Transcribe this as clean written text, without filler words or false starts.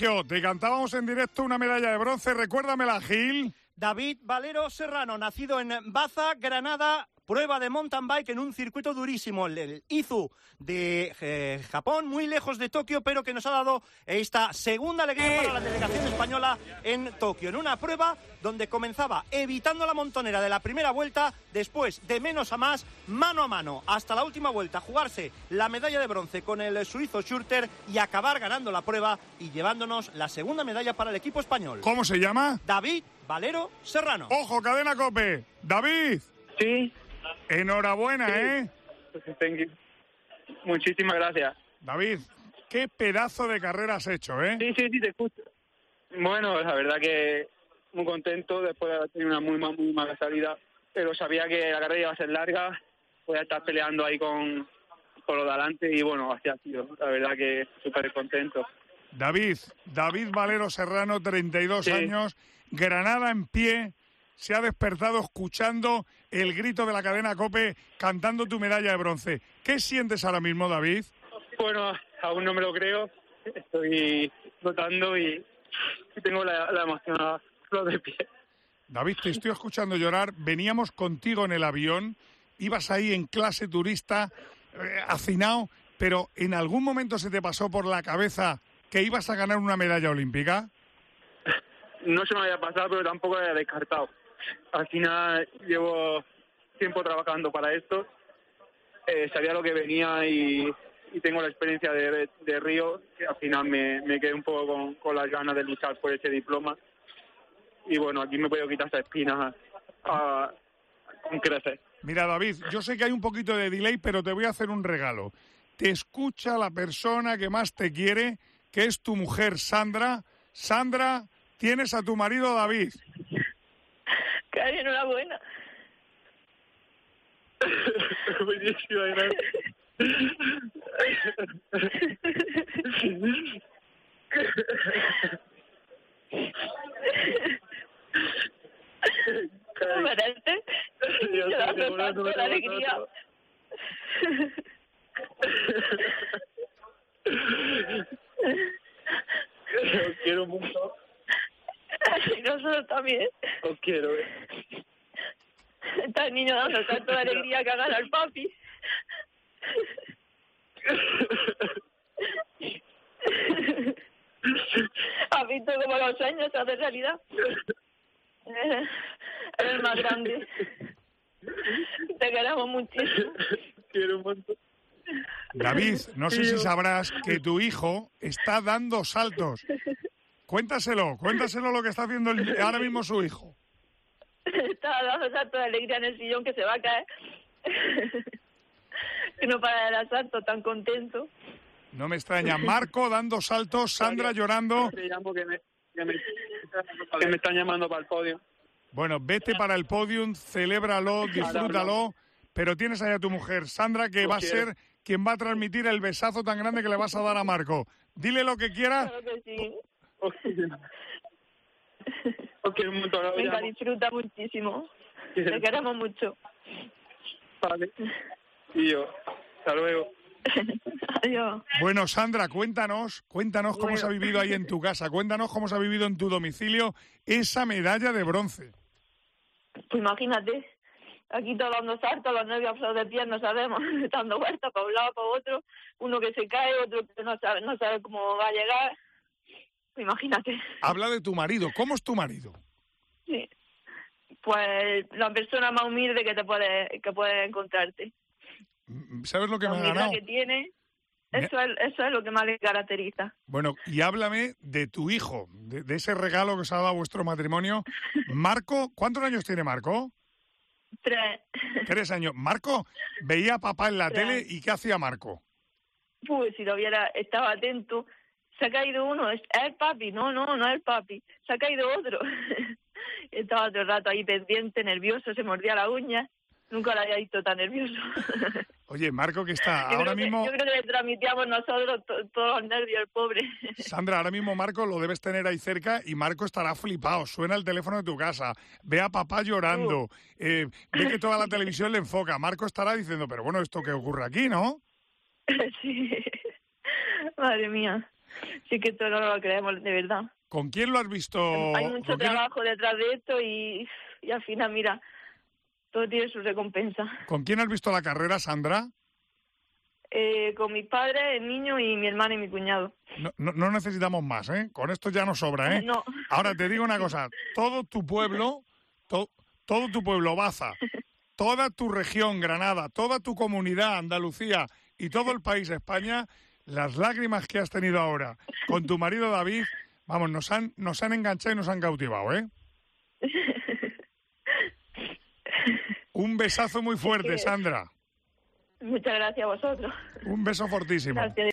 Te cantábamos en directo una medalla de bronce, recuérdamela, Gil. David Valero Serrano, nacido en Baza, Granada, prueba de mountain bike en un circuito durísimo, el Izu de Japón, muy lejos de Tokio, pero que nos ha dado esta segunda alegría para la delegación española en Tokio, en una prueba donde comenzaba evitando la montonera de la primera vuelta, después de menos a más, mano a mano, hasta la última vuelta, jugarse la medalla de bronce con el suizo Schurter y acabar ganando la prueba y llevándonos la segunda medalla para el equipo español. ¿Cómo se llama? David Valero Serrano. ¡Ojo, cadena COPE! ¡David! Sí. Enhorabuena, sí. Thank you. Muchísimas gracias. David, qué pedazo de carrera has hecho, ¿eh? Sí, te escucho. Bueno, la verdad que muy contento después de haber tenido una muy mala salida, pero sabía que la carrera iba a ser larga, voy a estar peleando ahí con lo de adelante y bueno, así ha sido. La verdad que súper contento. David Valero Serrano, 32 años, Granada en pie, se ha despertado escuchando el grito de la cadena COPE, cantando tu medalla de bronce. ¿Qué sientes ahora mismo, David? Bueno, aún no me lo creo, estoy notando y tengo la emoción a flor de piel. David, te estoy escuchando llorar, veníamos contigo en el avión, ibas ahí en clase turista, hacinado, pero ¿en algún momento se te pasó por la cabeza que ibas a ganar una medalla olímpica? No se me había pasado, pero tampoco lo había descartado. Al final llevo tiempo trabajando para esto, sabía lo que venía y tengo la experiencia de Río, que al final me quedé un poco con las ganas de luchar por ese diploma. Y bueno, aquí me puedo quitar esa espina con creces. Mira, David, yo sé que hay un poquito de delay, pero te voy a hacer un regalo. Te escucha la persona que más te quiere, que es tu mujer, Sandra. Sandra, tienes a tu marido, David. Cari, enhorabuena. Buenísimo, gracias. ¿Cómo parece? Yo tanto la alegría. Os quiero mucho. Y nosotros también. Os quiero. Está el niño dando tanto de alegría que haga al papi. ¿Has visto cómo los sueños se hacen realidad? Eres el más grande. Te queremos muchísimo. Quiero un montón. David, no sé si sabrás que tu hijo está dando saltos. Cuéntaselo lo que está haciendo ahora mismo su hijo. Está dando saltos de alegría en el sillón que se va a caer. Que no para de dar saltos, tan contento. No me extraña. Marco dando saltos, Sandra llorando. Te llamo que me están llamando para el podio. Bueno, vete para el podium, celébralo, disfrútalo, pero tienes ahí a tu mujer, Sandra, que va a ser quien va a transmitir el besazo tan grande que le vas a dar a Marco. Dile lo que quieras. Claro que sí. Venga, disfruta muchísimo. Te queremos mucho. Vale. Y yo. Hasta luego. Adiós. Bueno, Sandra, cuéntanos cómo se ha vivido ahí en tu casa, cuéntanos cómo se ha vivido en tu domicilio esa medalla de bronce. Pues imagínate, aquí todos dando saltos, los nervios de pies no sabemos, dando vueltas para un lado, para otro, uno que se cae, otro que no sabe cómo va a llegar. Pues imagínate. Habla de tu marido, ¿cómo es tu marido? Sí, pues la persona más humilde que puede encontrarte. ¿Sabes lo que me ha ganado? La humildad que tiene, eso es lo que más le caracteriza. Bueno, y háblame de tu hijo, de ese regalo que os ha dado a vuestro matrimonio. Marco, ¿cuántos años tiene Marco? 3. 3 años. Marco veía a papá en la tele y ¿qué hacía Marco? Pues si lo viera, estaba atento. Se ha caído uno, es el papi, no es el papi. Se ha caído otro. Estaba todo el rato ahí pendiente, nervioso, se mordía la uña. Nunca lo había visto tan nervioso. Oye, Marco, que está ahora mismo... Yo creo que le transmitíamos nosotros todos los nervios al pobre. Sandra, ahora mismo Marco lo debes tener ahí cerca y Marco estará flipado. Suena el teléfono de tu casa, ve a papá llorando, ve que toda la televisión le enfoca. Marco estará diciendo, pero bueno, ¿esto qué ocurre aquí, no? Sí. Madre mía. Sí que esto no lo creemos, de verdad. ¿Con quién lo has visto? Hay mucho trabajo detrás de esto y al final, mira, todo tiene su recompensa. ¿Con quién has visto la carrera, Sandra? Con mis padres, el niño y mi hermana y mi cuñado. No necesitamos más, ¿eh? Con esto ya nos sobra, ¿eh? No. Ahora te digo una cosa, todo tu pueblo, todo tu pueblo, Baza, toda tu región, Granada, toda tu comunidad, Andalucía y todo el país, España, las lágrimas que has tenido ahora con tu marido David, vamos, nos han enganchado y nos han cautivado, ¿eh? Un besazo muy fuerte, Sandra. Muchas gracias a vosotros. Un beso fortísimo. Gracias.